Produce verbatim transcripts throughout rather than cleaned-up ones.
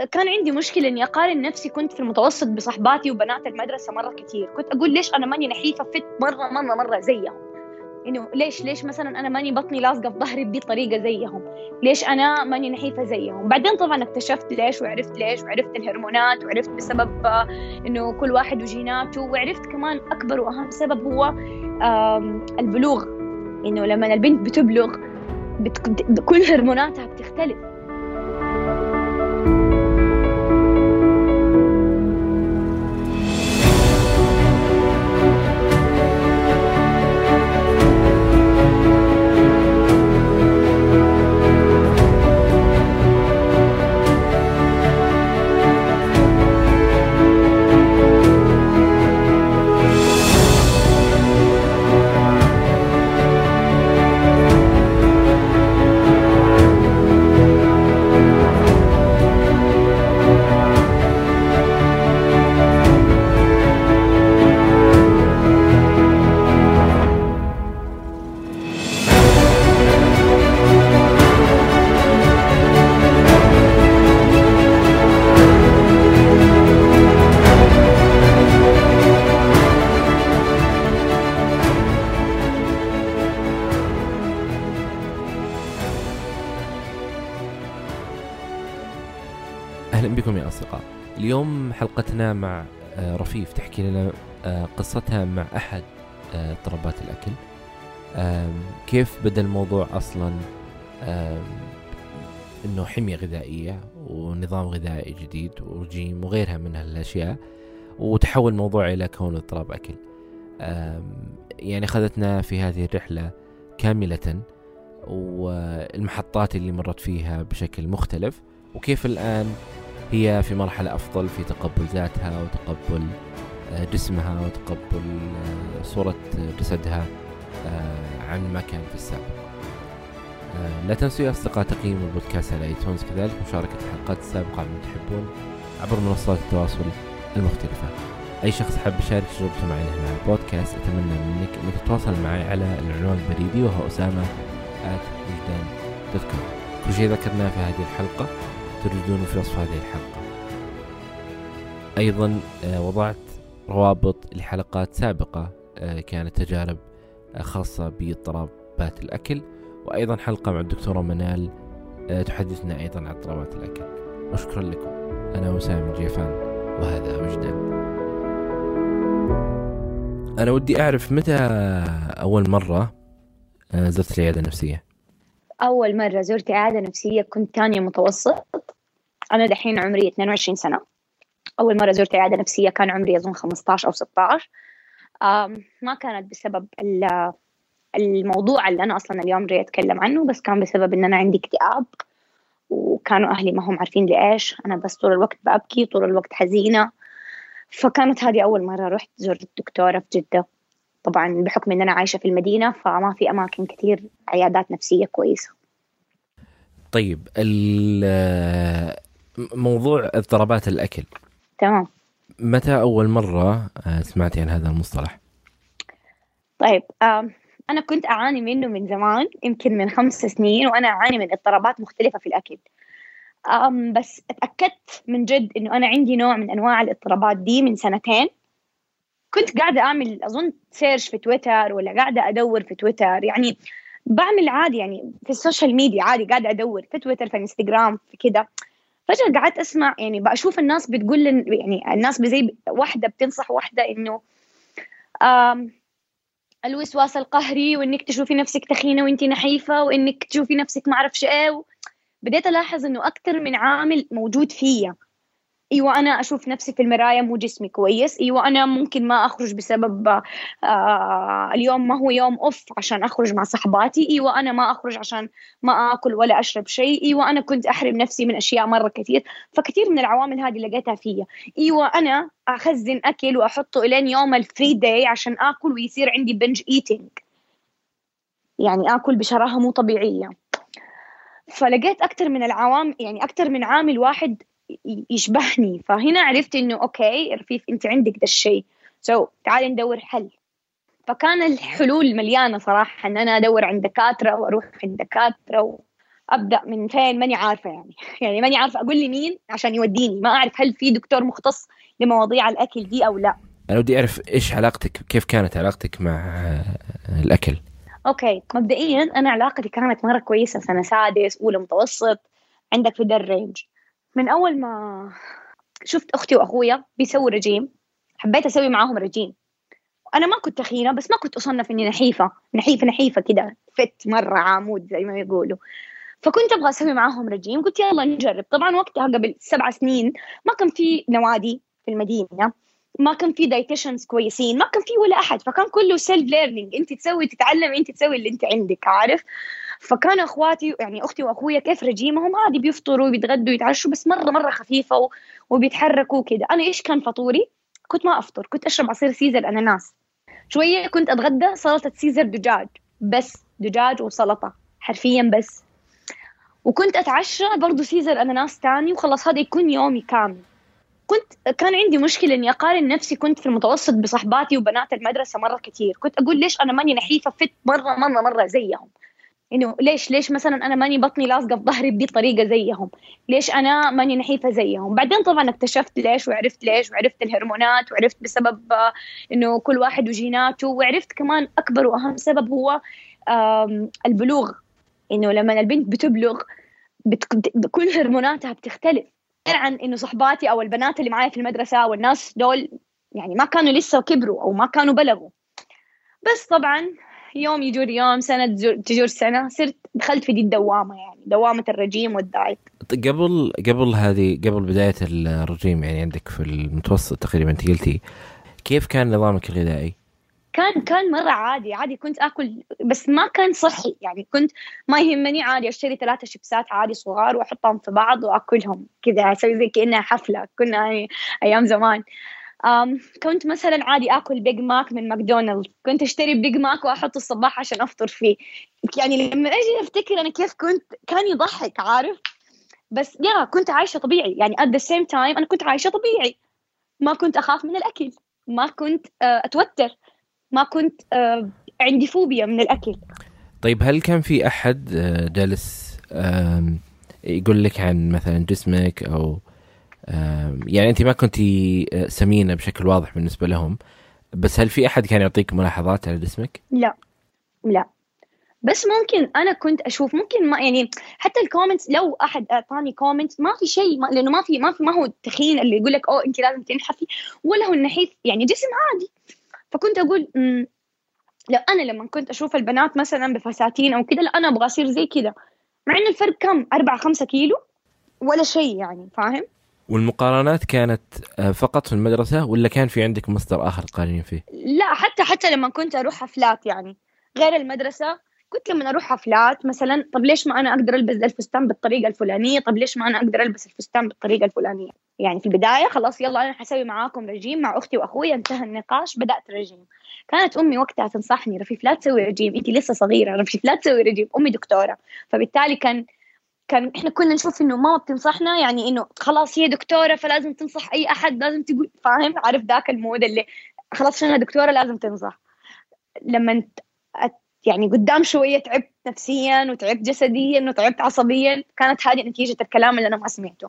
كان عندي مشكلة إني أقارن نفسي. كنت في المتوسط بصحباتي وبنات المدرسة مرة كتير. كنت أقول ليش أنا ماني نحيفة فت مرة مرة مرة زيهم. إنه ليش ليش مثلا أنا ماني بطني لاصقة في ظهري بدي طريقة زيهم. ليش أنا ماني نحيفة زيهم. بعدين طبعا اكتشفت ليش، وعرفت ليش، وعرفت الهرمونات، وعرفت بسبب آه، إنه كل واحد وجيناته. وعرفت كمان أكبر وأهم سبب هو آم، البلوغ. إنه لما البنت بتبلغ بت... كل هرموناتها بتختلف. أهلا بكم يا أصدقاء. اليوم حلقتنا مع رفيف تحكي لنا قصتها مع أحد اضطرابات الأكل. كيف بدأ الموضوع أصلا إنه حمية غذائية ونظام غذائي جديد ورجيم وغيرها من هالأشياء، وتحول الموضوع إلى كون اضطراب أكل. يعني خذتنا في هذه الرحلة كاملة، والمحطات اللي مرت فيها بشكل مختلف، وكيف الآن هي في مرحلة أفضل في تقبل ذاتها وتقبل جسمها وتقبل صورة جسدها عن ما كان في السابق. لا تنسوا يا أصدقاء تقييم البودكاست على ايتونز، كذلك مشاركة الحلقات السابقة من تحبون عبر منصات التواصل المختلفة. أي شخص حاب يشارك تجربته معي هنا على البودكاست أتمنى منك أن تتواصل معي على العنوان البريدي وهو أسامة آت وجدان دوت كوم. كل شيء ذكرناه في هذه الحلقة تجدونه في وصف هذه الحلقة. أيضا وضعت روابط لحلقات سابقة كانت تجارب خاصة باضطرابات الأكل، وأيضا حلقة مع الدكتورة منال تحدثنا أيضا عن اضطرابات الأكل. وشكرا لكم. أنا وسام الجيفان وهذا وجدان. أنا ودي أعرف متى أول مرة زرت العيادة النفسية؟ أول مرة زرت عيادة نفسية كنت تانية متوسط. أنا دحين عمري اثنين وعشرين سنة. أول مرة زرت عيادة نفسية كان عمري أظن خمسة عشر أو ستة عشر. ما كانت بسبب الموضوع اللي أنا أصلا اليوم جاي أتكلم عنه، بس كان بسبب إن أنا عندي اكتئاب، وكانوا أهلي ما هم عارفين لإيش. أنا بس طول الوقت بأبكي، طول الوقت حزينة. فكانت هذه أول مرة رحت زرت الدكتورة في جدة. طبعا بحكم إن أنا عايشة في المدينة فما في أماكن كتير عيادات نفسية كويسة. طيب موضوع اضطرابات الأكل، تمام. متى أول مرة سمعتي عن هذا المصطلح؟ طيب أنا كنت أعاني منه من زمان، يمكن من خمس سنين وأنا أعاني من اضطرابات مختلفة في الأكل. بس اتأكدت من جد إنه أنا عندي نوع من أنواع الاضطرابات دي من سنتين. كنت قاعدة أعمل أظن سيرش في تويتر، ولا قاعدة أدور في تويتر، يعني بعمل عادي يعني في السوشيال ميديا عادي، قاعدة أدور في تويتر في انستغرام في كده. فجأة قعدت أسمع، يعني بشوف الناس بتقول، يعني الناس بزي واحدة بتنصح واحدة إنه الوسواس القهري، وإنك تشوفي نفسك تخينة وإنتي نحيفة، وإنك تشوفي نفسك ما أعرفش إيه. بديت ألاحظ إنه أكتر من عامل موجود فيا. أيوة أنا أشوف نفسي في المراية مو جسمي كويس. أيوة أنا ممكن ما أخرج بسبب آه اليوم ما هو يوم أوف عشان أخرج مع صحباتي. أيوة أنا ما أخرج عشان ما أكل ولا أشرب شيء. أيوة أنا كنت أحرم نفسي من أشياء مرة كثير. فكثير من العوامل هذه لقيتها فيا. أيوة أنا أخزن أكل وأحطه إلين يوم الفري داي عشان أكل ويصير عندي بنج إيتينج، يعني أكل بشراهة مو طبيعية. فلقيت أكتر من العوامل، يعني أكتر من عامل واحد يشبهني. فهنا عرفت إنه أوكي رفيف أنت عندك ده الشيء، سو so, تعالي ندور حل. فكان الحلول مليانة صراحة، إن أنا أدور عند دكاترة وأروح عند دكاترة و... ابدا من فين ماني عارفه يعني يعني ماني عارفه اقول لي مين عشان يوديني. ما اعرف هل في دكتور مختص لمواضيع الاكل دي او لا. انا ودي اعرف ايش علاقتك، كيف كانت علاقتك مع الاكل؟ اوكي، مبدئيا انا علاقتي كانت مره كويسه، سنه سادس اولى متوسط، عندك في ده الرينج. من اول ما شفت اختي واخويا بيسووا رجيم حبيت اسوي معاهم رجيم. انا ما كنت تخينه بس ما كنت اصنف اني نحيفه نحيفه نحيفه كده فت مره عمود زي ما يقولوا. فكنت ابغى اسوي معاهم رجيم، قلت يلا نجرب. طبعا وقتها قبل سبع سنين ما كان في نوادي في المدينه، ما كان في دايتيشنز كويسين، ما كان في ولا احد، فكان كله سيلف ليرنينج، انت تسوي تتعلم انت تسوي اللي انت عندك عارف. فكان اخواتي يعني اختي واخويا كيف رجيمهم عادي، بيفطروا وبيتغدوا ويتعشوا بس مره مره خفيفه و... وبيتحركوا كده. انا ايش كان فطوري؟ كنت ما افطر، كنت اشرب عصير سيزر اناناس، شويه كنت اتغدى سلطه سيزر دجاج، بس دجاج وسلطه حرفيا بس. وكنت اتعشى برضو سيزر اناناس تاني، وخلص هذا يكون يومي كامل. كنت كان عندي مشكله اني اقارن نفسي كنت في المتوسط بصحباتي وبنات المدرسه مره كتير. كنت اقول ليش انا ماني نحيفه فت مره مره مره زيهم، انه ليش ليش مثلا انا ماني بطني لاصقه في ظهري بدي طريقه زيهم، ليش انا ماني نحيفه زيهم. بعدين طبعا اكتشفت ليش، وعرفت ليش، وعرفت الهرمونات، وعرفت بسبب آه، انه كل واحد وجيناته، وعرفت كمان اكبر واهم سبب هو آم، البلوغ. انه لما البنت بتبلغ بت... كل هرموناتها بتختلف، غير عن انه صحباتي او البنات اللي معايا في المدرسه والناس دول يعني ما كانوا لسه كبروا او ما كانوا بلغوا. بس طبعا يوم يجور يوم، سنه تجور سنه، صرت دخلت في دي الدوامه، يعني دوامه الرجيم والدايت. قبل قبل هذه قبل بدايه الرجيم يعني عندك في المتوسط تقريبا انت قلتي، كيف كان نظامك الغذائي؟ كان كان مرة عادي عادي، كنت آكل بس ما كان صحي يعني. كنت ما يهمني، عادي أشتري ثلاثة شيبسات عادي صغار وأحطهم في بعض وأكلهم كذا، أسوي زي كأنها حفلة، كنا يعني أيام زمان. أم كنت مثلا عادي آكل بيج ماك من ماكدونالدز، كنت أشتري بيج ماك وأحطه الصباح عشان أفطر فيه. يعني لما أجي أفتكر أنا كيف كنت، كان يضحك عارف. بس يا كنت عايشة طبيعي يعني at the same time، أنا كنت عايشة طبيعي، ما كنت أخاف من الأكل، ما كنت أتوتر، ما كنت آه عندي فوبيا من الأكل. طيب هل كان في أحد جالس يقول لك عن مثلا جسمك أو يعني أنت ما كنتي سمينة بشكل واضح بالنسبة لهم، بس هل في أحد كان يعطيك ملاحظات على جسمك؟ لا لا، بس ممكن أنا كنت أشوف ممكن ما يعني حتى الكومنتس، لو أحد أعطاني كومنت ما في شيء، ما لأنه ما في ما في ما هو التخين اللي يقول لك أوه أنت لازم تنحفي، ولا هو النحيف يعني جسم عادي. فكنت أقول مم. لا، أنا لما كنت أشوف البنات مثلا بفساتين أو كده، لا أنا أبغى أصير زي كده، مع إن الفرق كم أربعة خمسة كيلو ولا شيء يعني، فاهم؟ والمقارنات كانت فقط في المدرسة ولا كان في عندك مصدر آخر تقارنين فيه؟ لا، حتى حتى لما كنت أروح حفلات يعني غير المدرسة، كنت لما أروح حفلات مثلا، طب ليش ما أنا أقدر ألبس الفستان بالطريقة الفلانية، طب ليش ما أنا أقدر ألبس الفستان بالطريقة الفلانية. يعني في البداية خلاص يلا أنا حسوي معاكم رجيم مع أختي وأخوي، انتهى النقاش، بدأت رجيم. كانت أمي وقتها تنصحني رفيف لا تسوي رجيم، أنت لسه صغيرة، رفيف لا تسوي رجيم. أمي دكتورة، فبالتالي كان كان إحنا كنا نشوف إنه ماما بتنصحنا يعني إنه خلاص هي دكتورة فلازم تنصح أي أحد، لازم تقول، فاهم؟ عارف ذاك المود اللي خلاص عشان أنا دكتورة لازم تنصح. لما يعني قدام شوية تعبت نفسيا وتعبت جسديا وتعبت عصبيا، كانت هذه نتيجة الكلام اللي أنا ما سمعته.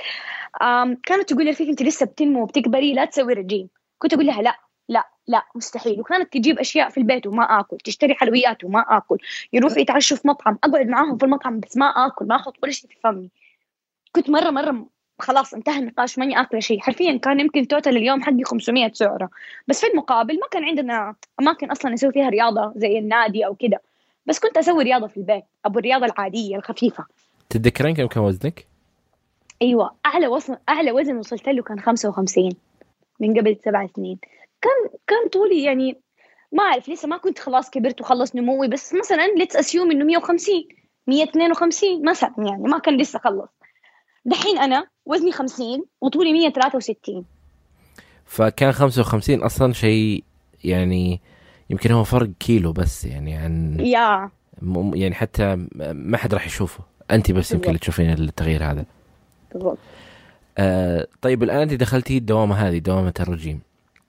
كانت تقول لي رفيق أنت لسه بتنمو وبتكبري لا تسوي رجيم. كنت أقول لها لا لا لا مستحيل. وكانت تجيب أشياء في البيت وما آكل، تشتري حلويات وما آكل، يروحوا يتعشوا في مطعم، أقعد معاهم في المطعم بس ما آكل، ما أخذ كل شيء في فمي. كنت مرة مرة خلاص انتهى النقاش، ماني آكل شيء حرفيا. كان يمكن توتال اليوم حقي خمسمية سعرة، بس في المقابل ما كان عندنا أماكن أصلا نسوي فيها رياضة زي النادي أو كده، بس كنت أسوي رياضة في البيت، أبو الرياضة العادية الخفيفة. تتذكرين كم كان وزنك؟ أيوة، أعلى وزن أعلى وزن وصلت له كان خمسة وخمسين من قبل سبع سنين. كان كان طولي يعني ما أعرف، لسه ما كنت خلاص كبرت وخلص نموي، بس مثلا let's assume إنه مية وخمسين مية واثنين وخمسين مثلا، يعني ما كان لسه خلص. دحين أنا وزني خمسين وطولي مية وثلاثة وستين. فكان خمسة وخمسين أصلا شيء يعني يمكن هو فرق كيلو بس يعني عن يا يعني حتى ما حد راح يشوفه، أنت بس يمكن اللي تشوفين التغيير هذا بالضبط. آه طيب الآن أنت دخلتي الدوامة هذه، دوامة الرجيم،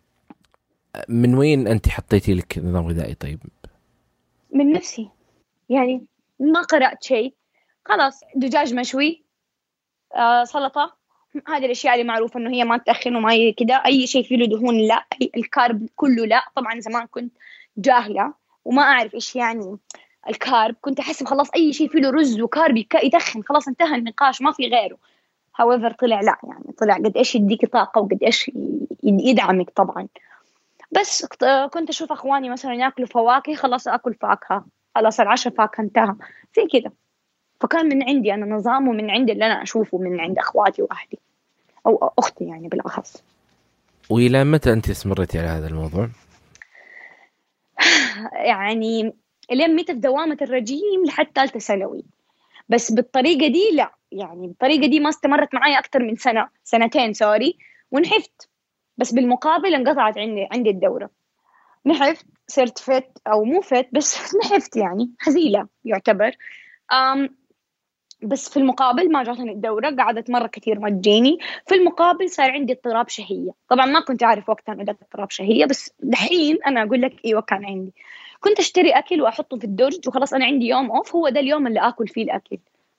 من وين أنت حطيتي لك نظام غذائي؟ طيب من نفسي يعني، ما قرأت شيء، خلاص دجاج مشوي، آه سلطة، هذه الأشياء اللي معروفة إنه هي ما تدخن وما هي كده. أي شيء فيه له دهون لا، الكارب كله لا. طبعا زمان كنت جاهلة وما أعرف إيش يعني الكارب، كنت أحسب خلاص أي شيء فيه له رز وكارب يدخن، خلاص انتهى النقاش ما في غيره. however طلع لا، يعني طلع قد إيش يديك طاقة وقد إيش يدعمك طبعا. بس كنت أشوف أخواني مثلا يأكلوا فواكه، خلاص أكل فاكهة، خلاص العشاء فاكهة انتهى زي كده. فكان من عندي أنا نظام، ومن عندي اللي أنا أشوفه من عند أخواتي وأهلي أو أختي يعني بالأخص. وإلى متى أنت استمرتي على هذا الموضوع؟ يعني لين متى في دوامة الرجيم لحد ثالثة ثانوي، بس بالطريقة دي لا، يعني بالطريقة دي ما استمرت معي أكتر من سنة سنتين سوري، ونحفت. بس بالمقابل انقطعت عندي عندي الدورة، نحفت صرت فت أو مو فت بس نحفت يعني هزيلة يعتبر. أم بس في المقابل ما جاتني الدورة، قعدت مرة كثير ما تجيني. في المقابل صار عندي اضطراب شهية. طبعا ما كنت أعرف وقتها إنه ده اضطراب شهية، بس دحين أنا أقول لك إيوه كان عندي. كنت أشتري أكل وأحطه في الدرج وخلاص، أنا عندي يوم أوف هو ده اليوم اللي آكل فيه الأكل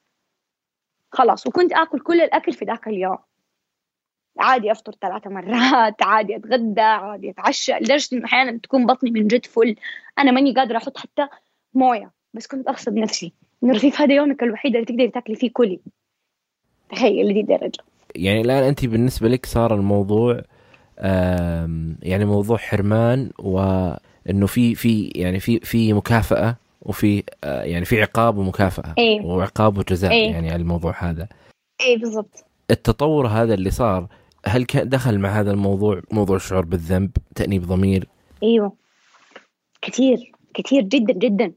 خلاص، وكنت آكل كل الأكل في ذاك اليوم. عادي أفطر ثلاثة مرات، عادي أتغدى، عادي أتعشى، لدرجة إنه أحيانا تكون بطني من جد فل أنا ماني قادرة أحط حتى موية، بس كنت أغصب نفسي إنه رفيف هذا يومك الوحيد اللي تقدري تاكلي فيه كلي. تخيل لدي الدرجة. يعني الآن أنت بالنسبة لك صار الموضوع يعني موضوع حرمان، وإنه في في يعني في في مكافأة وفي يعني في عقاب ومكافأة. إيه؟ وعقاب وجزاء. إيه؟ يعني على الموضوع هذا. إيه بالضبط. التطور هذا اللي صار، هل كان دخل مع هذا الموضوع موضوع الشعور بالذنب، تأنيب ضمير؟ ايوه كثير كثير جدا جدا.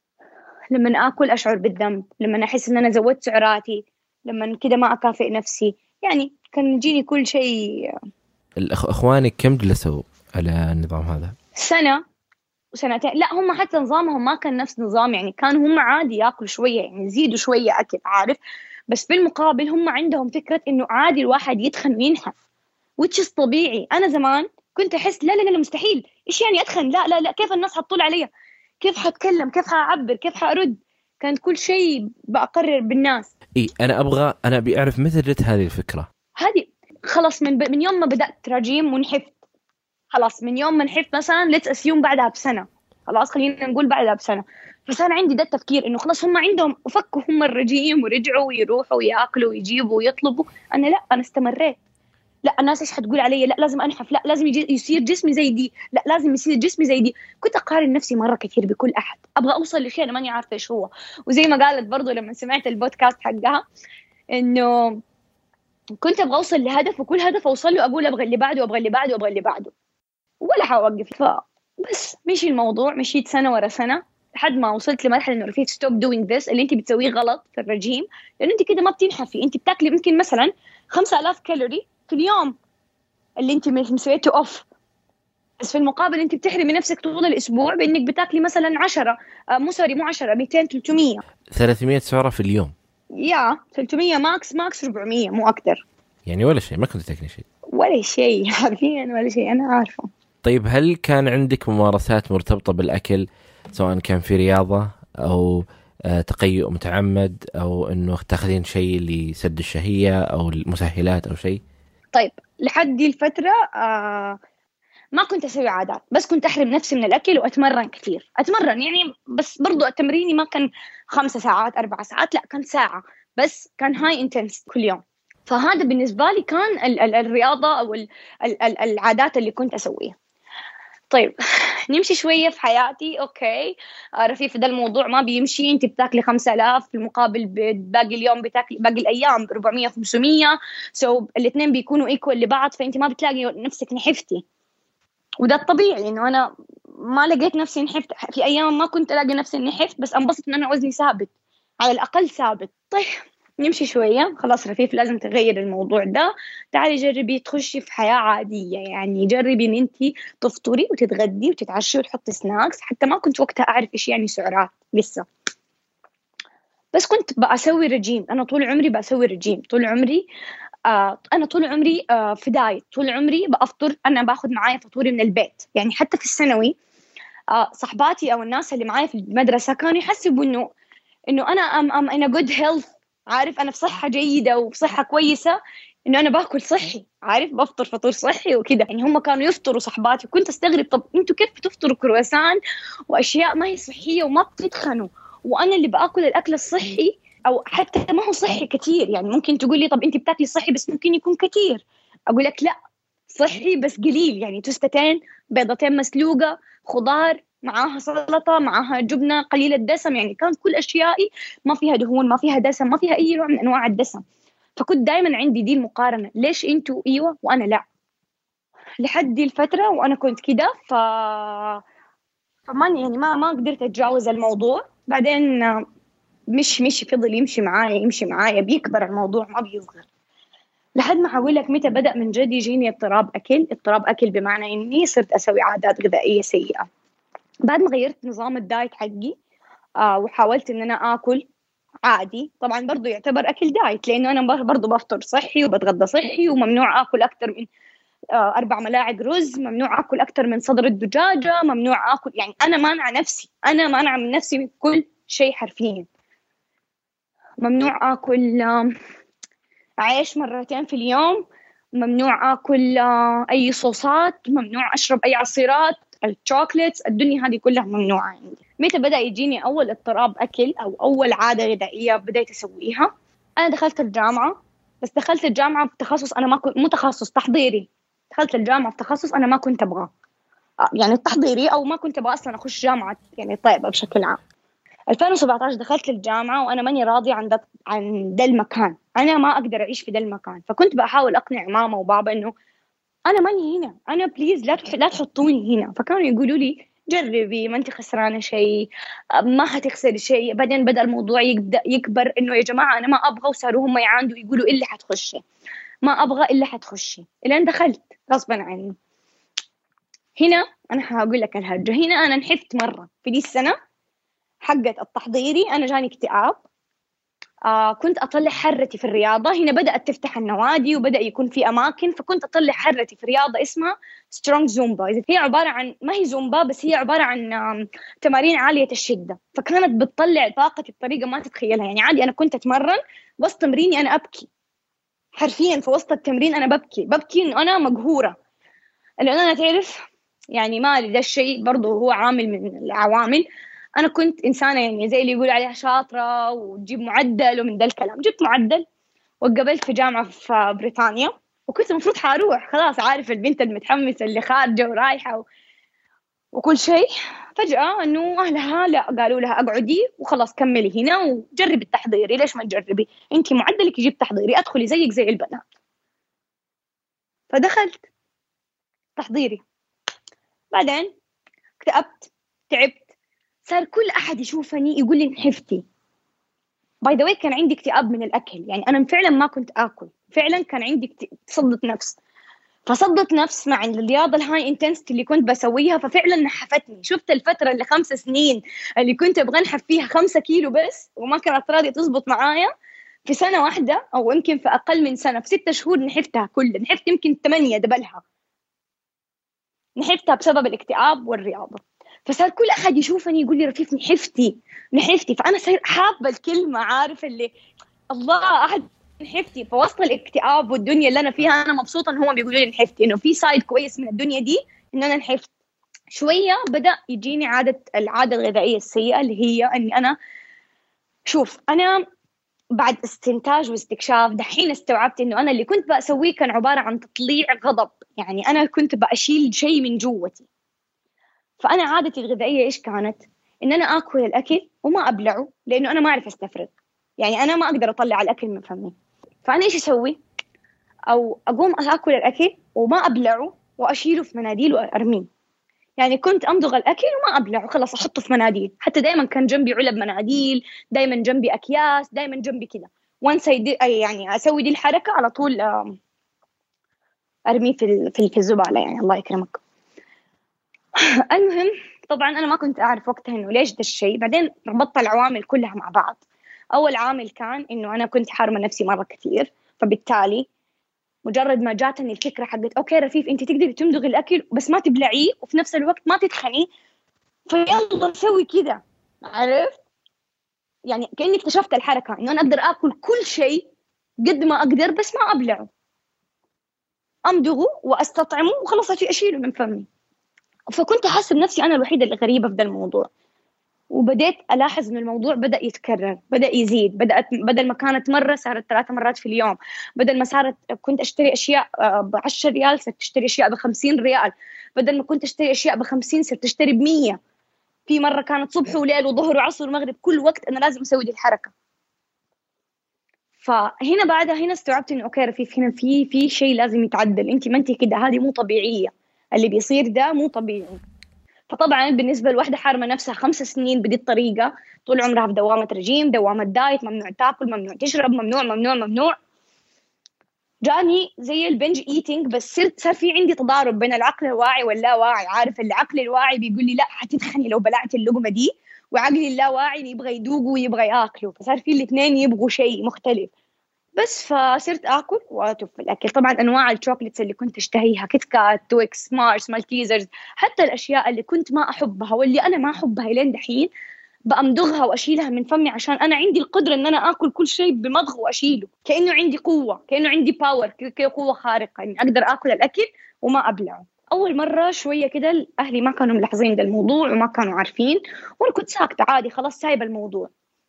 لما آكل أشعر بالذنب، لما أحس إن أنا زودت سعراتي، لما كده ما أكافئ نفسي، يعني كان يجيني كل شيء. الأخوانك كم جلسوا على النظام هذا؟ سنة وسنتين. لا هم حتى نظامهم ما كان نفس نظام، يعني كانوا هم عادي يأكلوا شوية، يعني يزيدوا شوية أكل عارف، بس بالمقابل هم عندهم فكرة إنه عادي الواحد يتخن وينحف وتشيز طبيعي. أنا زمان كنت أحس لا لا لا مستحيل، إيش يعني أتخن؟ لا لا لا، كيف الناس حتطول علي؟ كيف حتكلم؟ كيف حأعبر؟ كيف حأرد؟ كانت كل شيء بأقرر بالناس. إيه أنا أبغى أنا بيعرف متى جت هذه الفكرة. هذه خلاص من ب... من يوم ما بدأت رجيم ونحفت، خلاص من يوم ما نحفت مثلا let's assume بعدها بسنة، خلاص خلينا نقول بعدها بسنة، فصار عندي ده التفكير إنه خلاص هم عندهم فكوا هم الرجيم ورجعوا ويروحوا ويأكلوا ويجيبوا ويطلبوا. أنا لا، أنا استمريت. لا الناس إيش حتقول علي؟ لا لازم أنحف، لا لازم يجي يصير جسمي زي دي، لا لازم يصير جسمي زي دي. كنت أقارن نفسي مرة كثير بكل أحد، أبغى أوصل لشيء أنا ماني عارفة إيش هو. وزي ما قالت برضو لما سمعت البودكاست حقها إنه كنت أبغى أوصل لهدف، وكل هدف أوصل له أقول أبغى اللي بعده وأبغى اللي بعده وأبغى اللي بعده، ولا حوقف. فبس مشي الموضوع، مشيت سنة ورا سنة لحد ما وصلت لمرحلة إنه رفيت stop doing this اللي أنت بتسويه غلط في الرجيم، لأن أنت كده ما بتنحفي. أنت بتاكلي يمكن مثلا خمسة آلاف كالوري في اليوم اللي أنت مسويته أوف، بس في المقابل أنت بتحرمي نفسك طول الأسبوع بإنك بتاكلي مثلا عشرة آه مو سوري مو عشرة مئتين ثلاثمية ثلاثمية سعرة في اليوم. يا ثلاثمية ماكس ماكس أربعمية مو أكتر. يعني ولا شيء، ما كنت تاكلي شيء ولا شيء حرفيا ولا شيء. أنا عارفة. طيب هل كان عندك ممارسات مرتبطة بالأكل، سواء كان في رياضة أو تقيؤ متعمد أو إنه تاخذين شيء لسد الشهية أو المسهلات أو شيء؟ طيب لحد دي الفترة آه ما كنت أسوي عادات، بس كنت أحرم نفسي من الأكل وأتمرن كثير. أتمرن يعني بس برضو التمريني ما كان خمسة ساعات أربع ساعات، لا كان ساعة بس، كان هاي انتنس كل يوم. فهذا بالنسبة لي كان ال- ال- الرياضة أو ال- ال- ال- العادات اللي كنت أسويها. طيب نمشي شوية في حياتي. أوكي آه رفيف ده الموضوع ما بيمشي، أنت بتاكلي خمسة آلاف في المقابل باقي اليوم بتاكلي باقي الأيام أربعمية خمسمية، سو الاثنين بيكونوا إيكوال لبعض، فأنت ما بتلاقي نفسك نحفتي. وده الطبيعي إنه أنا ما لقيت نفسي نحفت في أيام، ما كنت ألاقي نفسي نحفت، بس أنبسط إن أنا وزني ثابت على الأقل ثابت. طيب نمشي شوية، خلاص رفيف لازم تغير الموضوع ده، تعالي جربي تخشي في حياة عادية، يعني جربي إن أنتي تفطري وتتغدي وتتعشي وتحطي سناكس. حتى ما كنت وقتها أعرف إيش يعني سعرات لسه، بس كنت بأسوي رجيم. أنا طول عمري بأسوي رجيم، طول عمري آه أنا طول عمري آه في دايت، طول عمري بأفطر. أنا باخد معايا فطوري من البيت، يعني حتى في الثانوي آه صحباتي أو الناس اللي معايا في المدرسة كانوا يحسبوا إنه إنه أنا أم أم أنا good health، عارف أنا في صحة جيدة وصحة كويسة، إنه أنا باكل صحي، عارف بفطر فطور صحي وكده. يعني هم كانوا يفطروا صحباتي وكنت أستغرب، طب أنتوا كيف بتفطروا كرواسان وأشياء ما هي صحية وما بتتخنوا، وأنا اللي بأكل الأكل الصحي أو حتى ما هو صحي كتير. يعني ممكن تقول لي طب أنت بتاكلي صحي بس ممكن يكون كتير، أقول لك لا، صحي بس قليل، يعني توستتين، بيضتين مسلوقة، خضار معاها سلطة، معاها جبنة قليلة الدسم. يعني كانت كل أشيائي ما فيها دهون، ما فيها دسم، ما فيها أي نوع من أنواع الدسم. فكنت دائما عندي دي المقارنة، ليش أنتوا إيوة وأنا لا؟ لحد دي الفترة وأنا كنت كده. ف فمان يعني ما ما قدرت أتجاوز الموضوع. بعدين مش مش فضل يمشي معايا يمشي معايا بيكبر الموضوع ما بيصغر، لحد ما هقول لك متى بدأ من جد يجيني اضطراب أكل. اضطراب أكل بمعنى إني صرت أسوي عادات غذائية سيئة بعد ما غيرت نظام الدايت حقي. آه وحاولت إن أنا آكل عادي، طبعا برضو يعتبر أكل دايت لأنه أنا برضو بفطر صحي وبتغدى صحي، وممنوع آكل أكتر من آه أربع ملاعق رز، ممنوع آكل أكتر من صدر الدجاجة، ممنوع آكل، يعني أنا مانعة نفسي، أنا مانعة من نفسي من كل شيء حرفيا. ممنوع آكل آه عيش مرتين في اليوم، ممنوع آكل آه أي صوصات، ممنوع أشرب أي عصيرات، الشوكليتس، الدنيا هذه كلها ممنوعة عندي. متى بدأ يجيني أول اضطراب أكل أو أول عادة غذائية بدأت أسويها؟ أنا دخلت الجامعة، بس دخلت الجامعة في تخصص أنا ما كنت، مو تخصص تحضيري، دخلت الجامعة في تخصص أنا ما كنت أبغاه، يعني التحضيري، أو ما كنت أبغى أصلا أخش جامعة يعني طيبة بشكل عام. ألفين وسبعة عشر دخلت الجامعة وأنا ماني راضية عن ده عن ده المكان، أنا ما أقدر أعيش في ده المكان. فكنت بحاول أقنع ماما وبابا إنه أنا ماني هنا، أنا بليز لا لا تحطوني هنا. فكانوا يقولوا لي جربي، ما أنت خسرانة شيء، ما هتخسري شيء. بعدين بدأ الموضوع يبدأ يكبر إنه يا جماعة أنا ما أبغى، وصاروا هم يعاندوا يقولوا إلا حتخشي، ما أبغى إلا حتخشي، إلين دخلت غصبا عني. هنا أنا هقول لك الهرجة، هنا أنا نحفت مرة في دي السنة حقت التحضيري، أنا جاني اكتئاب. آه كنت أطلع حرتي في الرياضة، هنا بدأت تفتح النوادي وبدأ يكون في أماكن، فكنت أطلع حرتي في رياضة اسمها سترونج زومبا. هي عبارة عن، ما هي زومبا بس، هي عبارة عن تمارين عالية الشدة، فكانت بتطلع طاقتي بطريقة ما تتخيلها. يعني عادي أنا كنت أتمرن وسط تمريني أنا أبكي حرفيا، في وسط التمرين أنا ببكي ببكي إنه أنا مقهورة، لأن أنا تعرف يعني ما ده الشيء برضو هو عامل من العوامل. أنا كنت إنسانة يعني زي اللي يقول عليها شاطرة وتجيب معدل ومن ذا الكلام، جبت معدل وقبلت في جامعة في بريطانيا، وكنت المفروض حاروح خلاص، عارف البنت المتحمسة اللي خارجة ورايحة و... وكل شيء. فجأة إنه أهلها لا، قالوا لها أقعدي وخلاص كملي هنا وجربي التحضيري. ليش ما تجربي؟ أنتي معدلك يجيب تحضيري، أدخلي زيك زي البنات. فدخلت تحضيري، بعدين اكتئبت، تعبت، صار كل أحد يشوفني يقول لي نحفتي. باي ذا واي كان عندي اكتئاب من الأكل، يعني أنا فعلا ما كنت آكل، فعلا كان عندي صدة نفس. فصدة نفس مع الرياضة الهاي انتنسيتي اللي كنت بسويها، ففعلا نحفتني. شفت الفترة اللي خمس سنين اللي كنت أبغى أنحف فيها خمسة كيلو بس وما كانت راضية تزبط معايا، في سنة واحدة أو يمكن في أقل من سنة، في ستة شهور نحفتها كلها، نحفت يمكن ثمانية دبلها، نحفتها بسبب الاكتئاب والرياضة. فصار كل أحد يشوفني يقول لي رفيف نحفتي نحفتي، فأنا صار حابة الكلمة، عارف اللي الله أحد نحفتي. فوسط الاكتئاب والدنيا اللي أنا فيها أنا مبسوطة إن هم بيقولوا لي نحفتي، إنه في سايد كويس من الدنيا دي إن أنا نحفت. شوية بدأ يجيني عادة العادة الغذائية السيئة اللي هي أني أنا شوف أنا بعد استنتاج واستكشاف دحين استوعبت إنه أنا اللي كنت بسويه كان عبارة عن تطليع غضب، يعني أنا كنت بأشيل شيء من جوتي. فأنا عادتي الغذائية إيش كانت؟ إن أنا آكل الأكل وما أبلعه، لأنه أنا ما أعرف أستفرغ، يعني أنا ما أقدر أطلع الأكل من فمي. فأنا إيش أسوي؟ أو أقوم آكل الأكل وما أبلعه وأشيله في مناديل وأرميه. يعني كنت أمضغ الأكل وما أبلعه، خلاص أحطه في مناديل. حتى دايما كان جنبي علب مناديل، دايما جنبي أكياس، دايما جنبي كذا. وانس يعني أسوي دي الحركة على طول أرميه في في الزبالة، يعني الله يكرمك. المهم طبعا أنا ما كنت أعرف وقتها إنه ليش ده الشيء. بعدين ربطت العوامل كلها مع بعض. أول عامل كان إنه أنا كنت حارمة نفسي مرة كثير، فبالتالي مجرد ما جاتني الفكرة حقت أوكي رفيف أنت تقدري تمضغي الأكل بس ما تبلعيه وفي نفس الوقت ما تتخني، فيلا سوي كذا، عرفت؟ يعني كأني اكتشفت الحركة إنه أنا أقدر أكل كل شيء قد ما أقدر بس ما أبلعه، أمضغه وأستطعمه وخلاص أشيله من فمي. فكنت أحس بنفسي أنا الوحيدة الغريبة في ذا الموضوع، وبدأت ألاحظ إن الموضوع بدأ يتكرر، بدأ يزيد، بدأت بدل ما كانت مرة صارت ثلاثة مرات في اليوم، بدل ما صارت كنت أشتري أشياء بعشر ريال صرت أشتري أشياء بخمسين ريال، بدل ما كنت أشتري أشياء بخمسين صرت أشتري بمية. في مرة كانت صبح وليل وظهر وعصر ومغرب، كل وقت أنا لازم أسوي دي الحركة. فهنا بعدها هنا استوعبت إنه أوكي رفيف، هنا في في شيء لازم يتعدل، أنت ما أنت كده، هذه مو طبيعية، اللي بيصير ده مو طبيعي. فطبعا بالنسبة لوحدة حارمة نفسها خمس سنين بدي الطريقة، طول عمرها في دوامة رجيم، دوامة دايت، ممنوع تاكل، ممنوع تشرب، ممنوع ممنوع ممنوع، جاني زي البنج ايتينج، بس صرت صار في عندي تضارب بين العقل الواعي واللاواعي. عارف العقل الواعي بيقول لي لا حتتخني لو بلعت اللقمة دي، وعقلي اللاواعي يبغى يذوق ويبغى ياكله، فصار في الاثنين يبغوا شيء مختلف. بس فصرت آكل وأتوب في الأكل. طبعاً أنواع الشوكولاتس اللي كنت أشتهيها، كيت كات، تويكس، مارس، مالتيزرز، حتى الأشياء اللي كنت ما أحبها واللي أنا ما أحبها لين دحين بأمضغها وأشيلها من فمي، عشان أنا عندي القدرة إن أنا آكل كل شيء بمضغ وأشيله، كأنه عندي قوة، كأنه عندي باور، كده قوة خارقة إني أقدر آكل الأكل وما أبلعه. أول مرة شوية كده أهلي ما كانوا ملاحظين ده الموضوع وما كانوا عارفين، وأنا كنت ساكتة عادي خلاص سايبة الموضوع.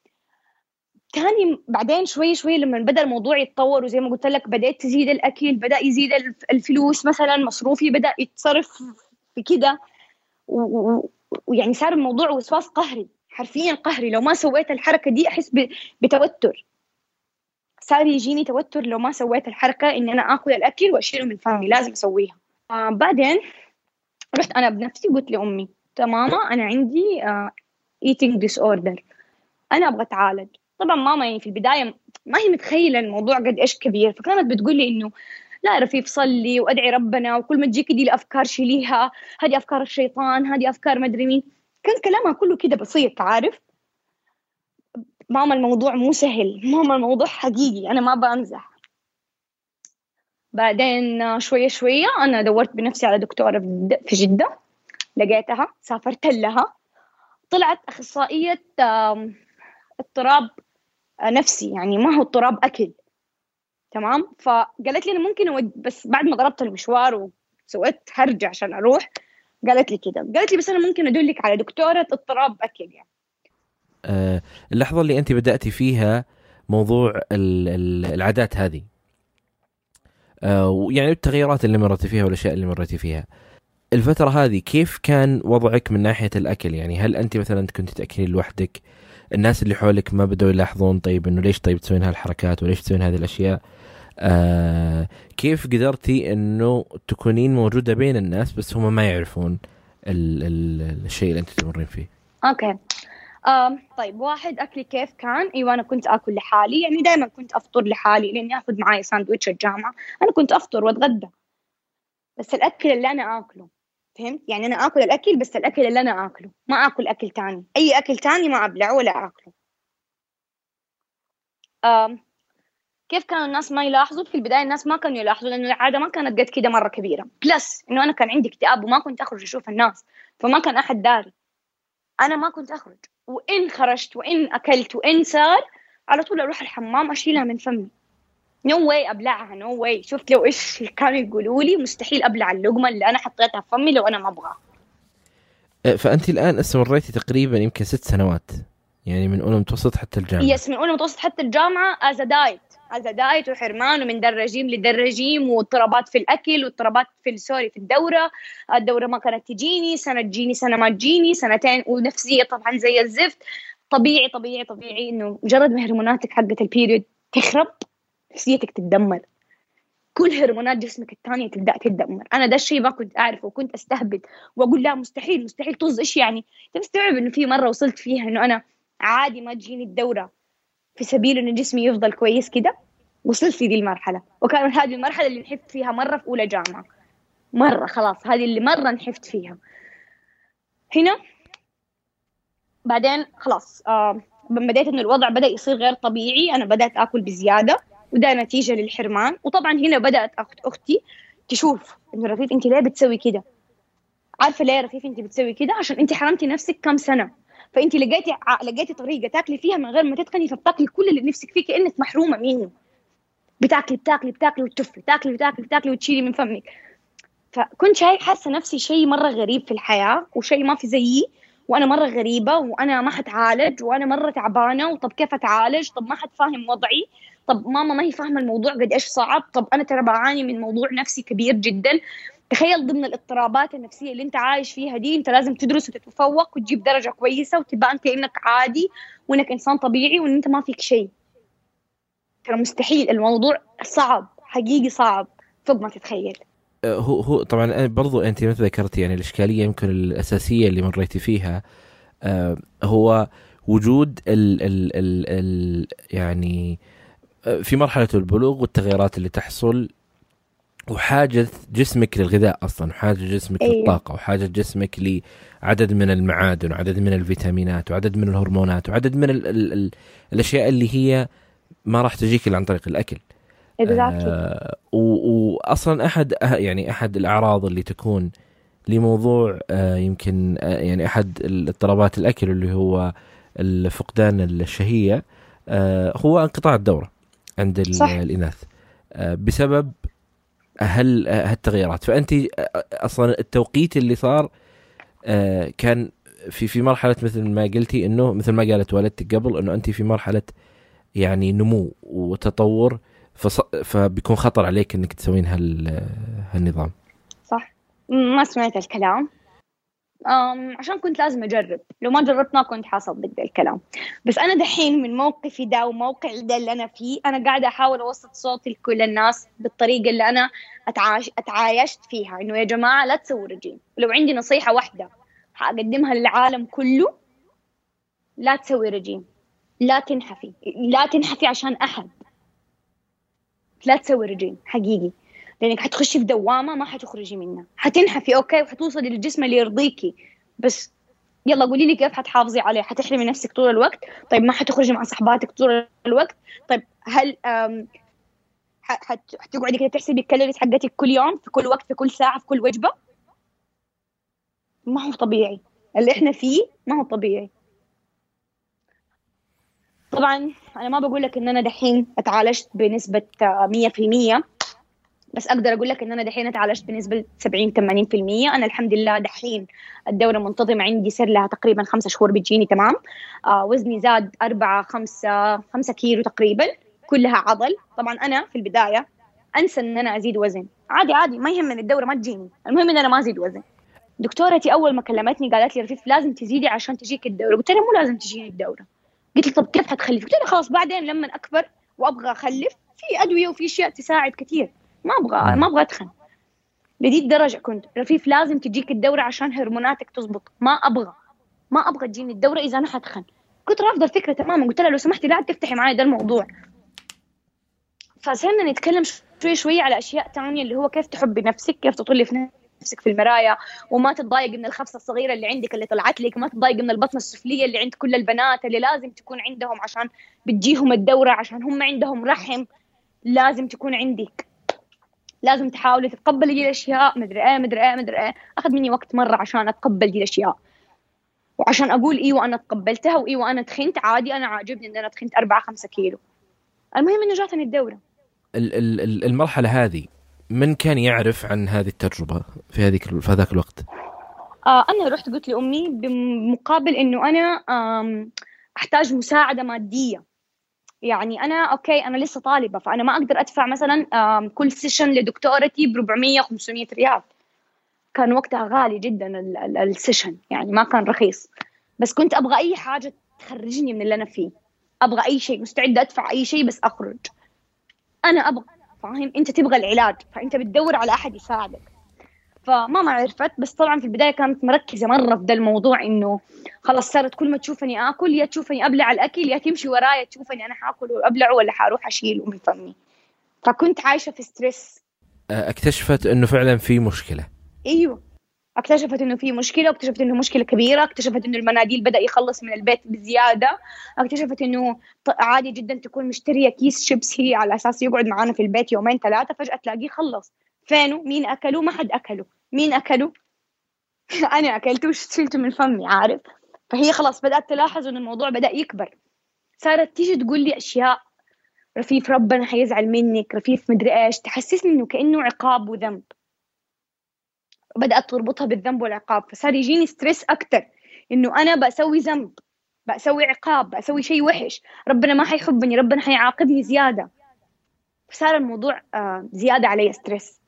تاني بعدين شوي شوي لما بدأ الموضوع يتطور، وزي ما قلت لك بدأت تزيد الأكل، بدأ يزيد الفلوس، مثلا مصروفي بدأ يتصرف في كده، ويعني صار الموضوع وسواس قهري، حرفيا قهري. لو ما سويت الحركة دي أحس بتوتر، صار يجيني توتر لو ما سويت الحركة إن أنا آكل الأكل وأشيله من فمي، لازم أسويها. آه بعدين رحت أنا بنفسي قلت لأمي تماما أنا عندي آه eating disorder، أنا أبغى أتعالج. طبعا ماما يعني في البداية ما هي متخيلة الموضوع قد إيش كبير، فكانت بتقول لي إنه لا رفيف صلي وأدعي ربنا، وكل ما تجيك دي الأفكار شيليها، هذه أفكار الشيطان، هذه أفكار مدري مين. كان كلامها كله كده بسيط، عارف ماما الموضوع مو سهل، ماما الموضوع حقيقي، أنا ما بمزح. بعدين شوية شوية أنا دورت بنفسي على دكتورة في جدة، لقيتها، سافرت لها، طلعت أخصائية اضطراب نفسي، يعني ما هو اضطراب أكل، تمام. فقالت لي أنا ممكن أود... بس بعد ما ضربت المشوار وسويت هرجع عشان أروح، قالت لي كده، قالت لي بس أنا ممكن أدلك على دكتورة اضطراب أكل. يعني أه اللحظة اللي أنت بدأتي فيها موضوع العادات هذه، أه يعني التغييرات اللي مرتي فيها والأشياء اللي مرتي فيها، الفترة هذه كيف كان وضعك من ناحية الأكل؟ يعني هل أنت مثلا كنت تأكلين لوحدك؟ الناس اللي حولك ما بدأوا يلاحظون طيب إنه ليش طيب تسوين هالحركات وليش تسوين هذه الأشياء؟ آه كيف قدرتي إنه تكونين موجودة بين الناس بس هم ما يعرفون ال ال الشيء اللي أنت تمرين فيه؟ أوكي. آه طيب واحد أكلي كيف كان؟ أيوة أنا كنت أكل لحالي، يعني دائما كنت أفطر لحالي لأني أخذ معي ساندويتش الجامعة، أنا كنت أفطر وأتغدى، بس الأكل اللي أنا أكله، فهمت؟ يعني أنا أكل الأكل بس الأكل اللي أنا أكله، ما أكل أكل تاني، أي أكل تاني ما أبلعه ولا أكله. آه كيف كانوا الناس ما يلاحظوا؟ في البداية الناس ما كانوا يلاحظوا لأنه العادة ما كانت قد كده مرة كبيرة، بلس إنه أنا كان عندي اكتئاب وما كنت أخرج أشوف الناس، فما كان أحد داري، أنا ما كنت أخرج، وإن خرجت وإن أكلت وإن صار على طول أروح الحمام أشيلها من فمي، نو no واي أبلعها، نو no واي. شفت لو إيش كانوا يقولوا لي مستحيل أبلع اللقمة اللي أنا حطيتها في فمي لو أنا ما أبغى. فأنت الآن استمريتي تقريبا يمكن ست سنوات، يعني من أولى متوسط حتى الجامعة. يس من أولى متوسط حتى الجامعة از دايت از دايت وحرمان، ومن در رجيم لدر رجيم، واضطرابات في الأكل واضطرابات في السوري في الدورة، الدورة ما كانت تجيني، سنة تجيني سنة ما تجيني، سنتين، ونفسية طبعا زي الزفت. طبيعي طبيعي طبيعي إنه مجرد ما هرموناتك حقة البيريود تخرب نفسيتك تتدمر، كل هرمونات جسمك الثانية تبدأ تتدمر. أنا ده الشيء ما كنت أعرفه، وكنت أستهبل وأقول لا مستحيل مستحيل طز، إيش يعني؟ تستوعب إنه في مرة وصلت فيها إنه أنا عادي ما تجيني الدورة في سبيل إنه جسمي يفضل كويس كده، وصلت في دي المرحلة، وكانت هذه المرحلة اللي نحفت فيها مرة في أولى جامعة، مرة خلاص هذه اللي مرة نحفت فيها. هنا بعدين خلاص آه بدأت إنه الوضع بدأ يصير غير طبيعي، أنا بدأت أكل بزيادة، وده نتيجة للحرمان. وطبعا هنا بدأت أخت أختي تشوف إنه رفيف أنت ليه بتسوي كده؟ عارفة ليه رفيف أنت بتسوي كده؟ عشان أنت حرمتي نفسك كم سنة، فانت لقيتي لقيتي طريقه تاكلي فيها من غير ما تتقني، فبتاكلي كل اللي نفسك فيه كانك محرومه منه. بتاكلي بتاكلي بتاكلي وتشفي، تاكلي بتاكلي بتاكلي وتشيلي من فمك. فكنت شاي حاسه نفسي شيء مره غريب في الحياه، وشيء ما في زيي، وانا مره غريبه، وانا ما حتعالج، وانا مره تعبانه. وطب كيف اتعالج؟ طب ما حد فاهم وضعي، طب ماما ما هي فاهمه الموضوع قد ايش صعب، طب انا ترى بعاني من موضوع نفسي كبير جدا. تخيل ضمن الاضطرابات النفسيه اللي انت عايش فيها دي، انت لازم تدرس وتتفوق وتجيب درجه كويسه وتبقى انت انك عادي وانك انسان طبيعي وان انت ما فيك شيء. ترى مستحيل، الموضوع صعب حقيقي، صعب فوق ما تتخيل. هو هو طبعا برضو انت مثل ذكرتي يعني الاشكاليه يمكن الاساسيه اللي مريتي فيها آه هو وجود ال ال ال ال يعني في مرحله البلوغ والتغيرات اللي تحصل، وحاجه جسمك للغذاء اصلا، وحاجه جسمك أيوة. للطاقه، وحاجه جسمك لعدد من المعادن وعدد من الفيتامينات وعدد من الهرمونات وعدد من ال ال ال الاشياء اللي هي ما راح تجيك الا عن طريق الاكل. آه واصلا احد يعني احد الاعراض اللي تكون لموضوع آه يمكن آه يعني احد الاضطرابات الاكل اللي هو الفقدان الشهيه آه هو انقطاع الدوره عند الاناث آه بسبب هل هالتغييرات. فانت اصلا التوقيت اللي صار آه كان في في مرحله مثل ما قلتي، انه مثل ما قالت والدتك قبل، انه انت في مرحله يعني نمو وتطور، فبيكون خطر عليك انك تسوين هال هالنظام. صح، ما سمعت الكلام أم عشان كنت لازم اجرب، لو ما جربت ما كنت حاصدق ذا الكلام. بس انا دحين من موقفي ده وموقعي ده اللي انا فيه، انا قاعده احاول اوسط صوتي لكل الناس بالطريقه اللي انا أتعاش اتعايشت فيها، انه يا جماعه لا تسووا رجيم. لو عندي نصيحه واحده حاقدمها للعالم كله، لا تسوي رجيم، لا تنحفي، لا تنحفي عشان احد، لا تسوي رجيم حقيقي، لانك حتخشي في دوامه ما حتخرجي منها. حتنحفي اوكي وحتوصلي للجسم اللي يرضيكي، بس يلا قولي لي كيف حتحافظي عليه؟ حتحرمي نفسك طول الوقت؟ طيب ما حتخرجي مع صحباتك طول الوقت؟ طيب هل حتقعدي كده تحسبي الكالوريز حقتك كل يوم في كل وقت في كل ساعه في كل وجبه؟ ما هو طبيعي اللي احنا فيه، ما هو طبيعي. طبعا انا ما بقول لك ان انا دحين اتعالجت بنسبه مية في المية، بس اقدر اقول لك ان انا دحين اتعالجت بنسبه سبعين ثمانين في المية. انا الحمد لله دحين الدوره منتظمه عندي، صار لها تقريبا خمسة شهور بتجيني تمام. آه وزني زاد أربعة خمسة خمسة كيلو تقريبا، كلها عضل. طبعا انا في البدايه انسى ان انا ازيد وزن، عادي عادي ما يهمني الدوره ما تجيني، المهم ان انا ما ازيد وزن. دكتورتي اول ما كلمتني قالت لي رفيف لازم تزيدي عشان تجيك الدوره. قلت لها مو لازم تجيني الدوره. قلت لي طب كيف حتخلفي؟ قلت لها خلاص بعدين لما اكبر وابغى اخلف في ادويه وفي اشياء تساعد كثير، ما ابغى ما ابغى اتخن. لدي الدرجه كنت رفيف لازم تجيك الدوره عشان هرموناتك تزبط، ما ابغى ما ابغى تجيني الدوره اذا انا حتخن. كنت رافضه الفكره تماما. قلت لها لو سمحتي لا تفتحي معي ده الموضوع. فصرنا نتكلم شوي شوي على اشياء تانية، اللي هو كيف تحبي نفسك، كيف تطلي في نفسك في المرايه وما تتضايق من الخفصه الصغيره اللي عندك اللي طلعت لك، ما تتضايق من البطنه السفليه اللي عند كل البنات اللي لازم تكون عندهم عشان بتجيهم الدوره، عشان هم عندهم رحم لازم تكون عندك. لازم تحاولي تتقبلي دي الاشياء. مدري ايه مدري ايه مدري ايه اخذ مني وقت مره عشان اتقبل دي الاشياء، وعشان اقول ايوه انا تقبلتها، وايوه انا تخنت عادي، انا عاجبني ان انا تخنت أربعة خمسة كيلو. المهم انه جاتني الدوره. المرحله هذه من كان يعرف عن هذه التجربه في هذيك في هذاك الوقت؟ آه انا رحت قلت لامي بمقابل انه انا احتاج مساعده ماديه. يعني أنا أوكي أنا لسه طالبة، فأنا ما أقدر أدفع مثلا كل سيشن لدكتورتي بربعمية خمسمية ريال. كان وقتها غالي جدا السيشن، يعني ما كان رخيص. بس كنت أبغى أي حاجة تخرجني من اللي أنا فيه، أبغى أي شيء، مستعدة أدفع أي شيء بس أخرج. أنا أبغى، فاهم؟ أنت تبغى العلاج، فأنت بتدور على أحد يساعدك. فماما عرفت، بس طبعا في البداية كانت مركزة مرة في ده الموضوع، إنه خلاص صارت كل ما تشوفني آكل يا تشوفني أبلع الأكل يا تمشي ورايا تشوفني أنا حاكل وأبلعه ولا حاروح أشيله من فمي. فكنت عايشة في ستريس. اكتشفت إنه فعلا في مشكلة. أيوه اكتشفت إنه في مشكلة، واكتشفت إنه مشكلة كبيرة. اكتشفت إنه المناديل بدأ يخلص من البيت بزيادة. اكتشفت إنه عادي جدا تكون مشترية كيس شيبسي على أساس يقعد معانا في البيت يومين ثلاثة، فجأة تلاقيه خلص. فينه؟ مين أكله؟ ما حد أكله. مين أكله؟ أنا أكلته وشلته من فمي، عارف؟ فهي خلاص بدأت تلاحظ إن الموضوع بدأ يكبر. صارت تيجي تقول لي أشياء، رفيف ربنا حيزعل منك، رفيف مدري إيش، تحسسني إنه كأنه عقاب وذنب. بدأت تربطها بالذنب والعقاب، فصار يجيني ستريس أكتر إنه أنا بسوي ذنب، بسوي عقاب، بسوي شيء وحش، ربنا ما حيحبني، ربنا حيعاقبني زيادة. فصار الموضوع آه زيادة علي ستريس.